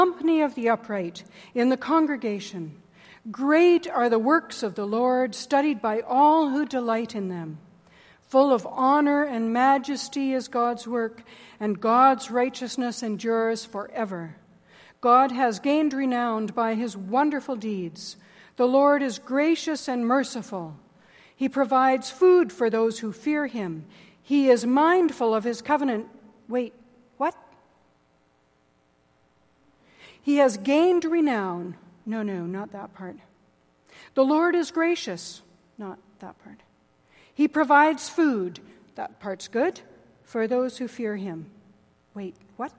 company of the upright, in the congregation. Great are the works of the Lord, studied by all who delight in them. Full of honor and majesty is God's work, and God's righteousness endures forever. God has gained renown by his wonderful deeds. The Lord is gracious and merciful. He provides food for those who fear him. He is mindful of his covenant. Wait, what? He has gained renown. No, not that part. The Lord is gracious. Not that part. He provides food. That part's good. For those who fear him. Wait, what?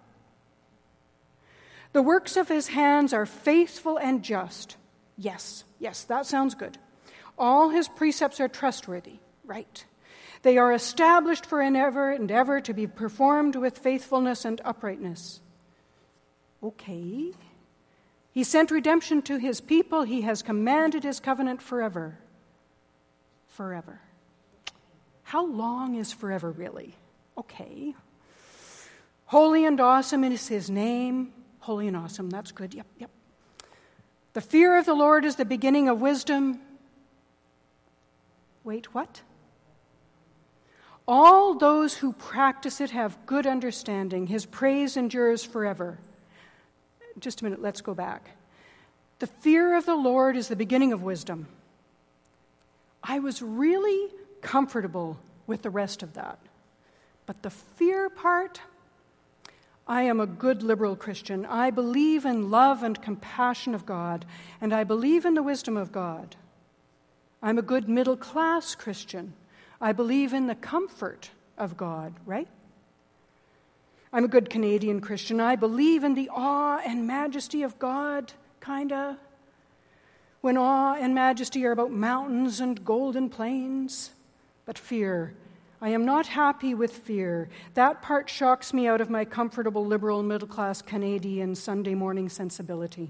The works of his hands are faithful and just. Yes, that sounds good. All his precepts are trustworthy. Right. They are established for ever and ever to be performed with faithfulness and uprightness. Okay. He sent redemption to his people. He has commanded his covenant forever. Forever. How long is forever, really? Okay. Holy and awesome is his name. Holy and awesome, that's good. Yep. The fear of the Lord is the beginning of wisdom. Wait, what? All those who practice it have good understanding. His praise endures forever. Just a minute, let's go back. The fear of the Lord is the beginning of wisdom. I was really comfortable with the rest of that. But the fear part, I am a good liberal Christian. I believe in love and compassion of God, and I believe in the wisdom of God. I'm a good middle-class Christian. I believe in the comfort of God, right? I'm a good Canadian Christian. I believe in the awe and majesty of God, kinda. When awe and majesty are about mountains and golden plains. But fear, I am not happy with fear. That part shocks me out of my comfortable liberal middle-class Canadian Sunday morning sensibility.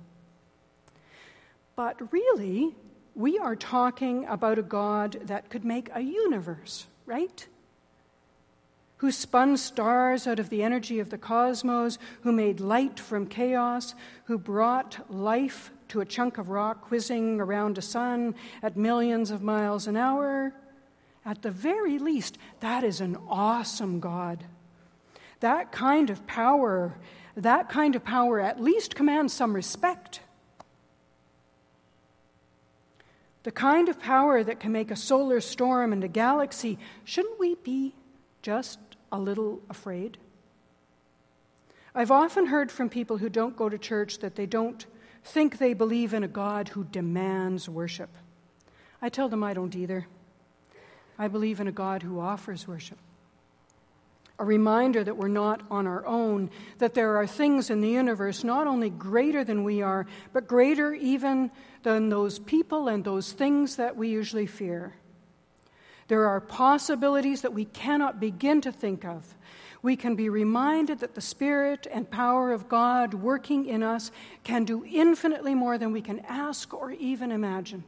But really, we are talking about a God that could make a universe, right? Who spun stars out of the energy of the cosmos, who made light from chaos, who brought life to a chunk of rock whizzing around a sun at millions of miles an hour. At the very least, that is an awesome God. That kind of power at least commands some respect. The kind of power that can make a solar storm and a galaxy, shouldn't we be just a little afraid? I've often heard from people who don't go to church that they don't think they believe in a God who demands worship. I tell them I don't either. I believe in a God who offers worship. A reminder that we're not on our own, that there are things in the universe not only greater than we are, but greater even than those people and those things that we usually fear. There are possibilities that we cannot begin to think of. We can be reminded that the Spirit and power of God working in us can do infinitely more than we can ask or even imagine.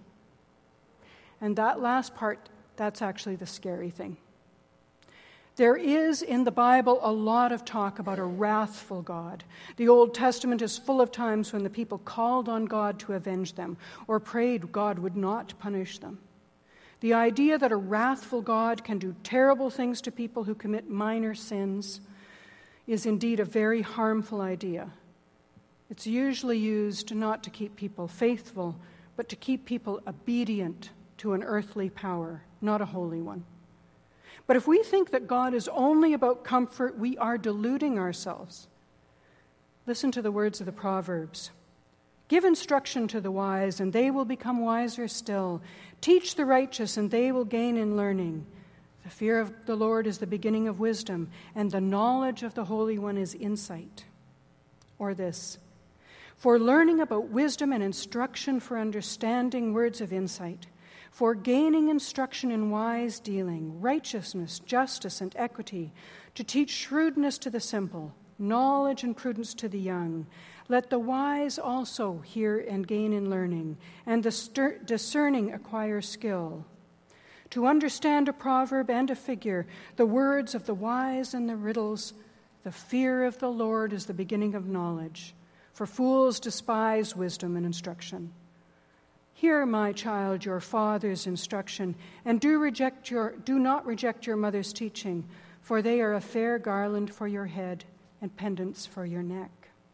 And that last part, that's actually the scary thing. There is in the Bible a lot of talk about a wrathful God. The Old Testament is full of times when the people called on God to avenge them or prayed God would not punish them. The idea that a wrathful God can do terrible things to people who commit minor sins is indeed a very harmful idea. It's usually used not to keep people faithful, but to keep people obedient to an earthly power, not a holy one. But if we think that God is only about comfort, we are deluding ourselves. Listen to the words of the Proverbs. Give instruction to the wise, and they will become wiser still. Teach the righteous, and they will gain in learning. The fear of the Lord is the beginning of wisdom, and the knowledge of the Holy One is insight. Or this, for learning about wisdom and instruction, for understanding words of insight, for gaining instruction in wise dealing, righteousness, justice, and equity, to teach shrewdness to the simple, knowledge and prudence to the young. Let the wise also hear and gain in learning, and the discerning acquire skill. To understand a proverb and a figure, the words of the wise and the riddles, the fear of the Lord is the beginning of knowledge. for fools despise wisdom and instruction. Hear, my child, your father's instruction, and do not reject your mother's teaching, for they are a fair garland for your head and pendants for your neck.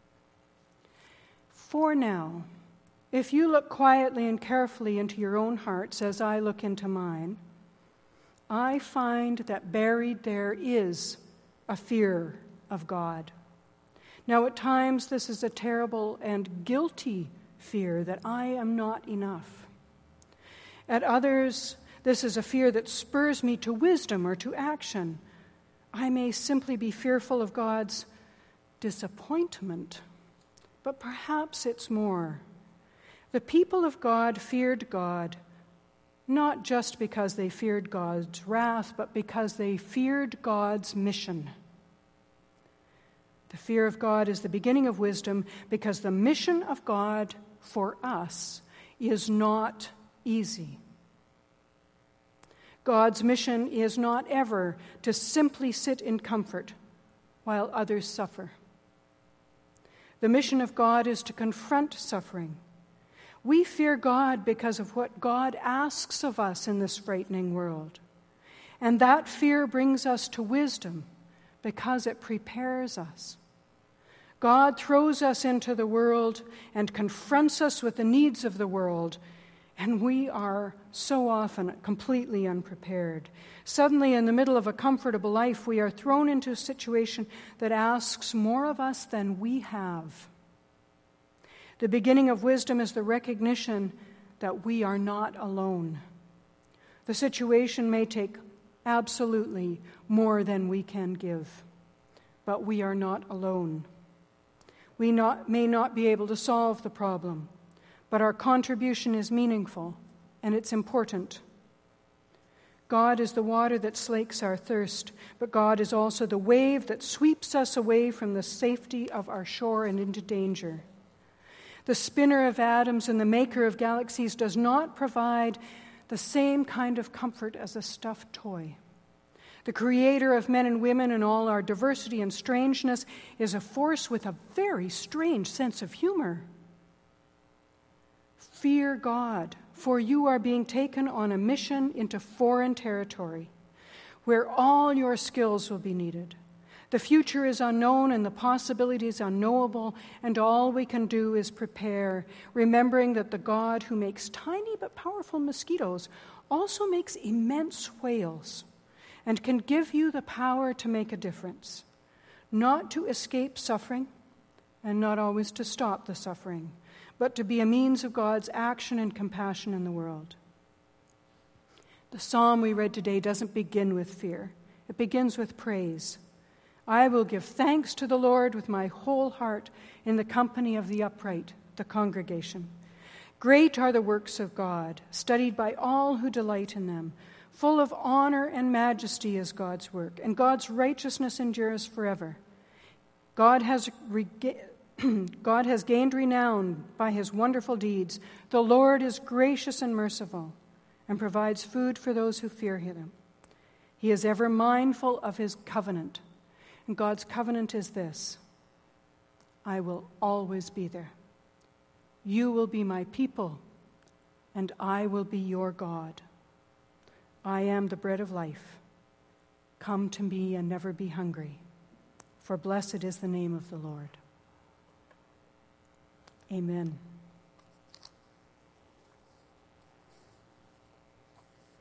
For now, if you look quietly and carefully into your own hearts as I look into mine, I find that buried there is a fear of God. Now, at times, this is a terrible and guilty fear that I am not enough. At others, this is a fear that spurs me to wisdom or to action. I may simply be fearful of God's disappointment, but perhaps it's more. The people of God feared God, not just because they feared God's wrath, but because they feared God's mission. The fear of God is the beginning of wisdom because the mission of God for us is not easy. God's mission is not ever to simply sit in comfort while others suffer. The mission of God is to confront suffering. We fear God because of what God asks of us in this frightening world. And that fear brings us to wisdom because it prepares us. God throws us into the world and confronts us with the needs of the world, and we are so often completely unprepared. Suddenly, in the middle of a comfortable life, we are thrown into a situation that asks more of us than we have. The beginning of wisdom is the recognition that we are not alone. The situation may take absolutely more than we can give, but we are not alone. We may not be able to solve the problem, but our contribution is meaningful and it's important. God is the water that slakes our thirst, but God is also the wave that sweeps us away from the safety of our shore and into danger. The spinner of atoms and the maker of galaxies does not provide the same kind of comfort as a stuffed toy. The creator of men and women and all our diversity and strangeness is a force with a very strange sense of humor. Fear God, for you are being taken on a mission into foreign territory where all your skills will be needed. The future is unknown and the possibilities unknowable, and all we can do is prepare, remembering that the God who makes tiny but powerful mosquitoes also makes immense whales and can give you the power to make a difference, not to escape suffering and not always to stop the suffering, but to be a means of God's action and compassion in the world. The psalm we read today doesn't begin with fear. It begins with praise. I will give thanks to the Lord with my whole heart in the company of the upright, the congregation. Great are the works of God, studied by all who delight in them. Full of honor and majesty is God's work, and God's righteousness endures forever. God has gained renown by his wonderful deeds. The Lord is gracious and merciful and provides food for those who fear him. He is ever mindful of his covenant. And God's covenant is this: I will always be there. You will be my people, and I will be your God. I am the bread of life. Come to me and never be hungry, for blessed is the name of the Lord. Amen.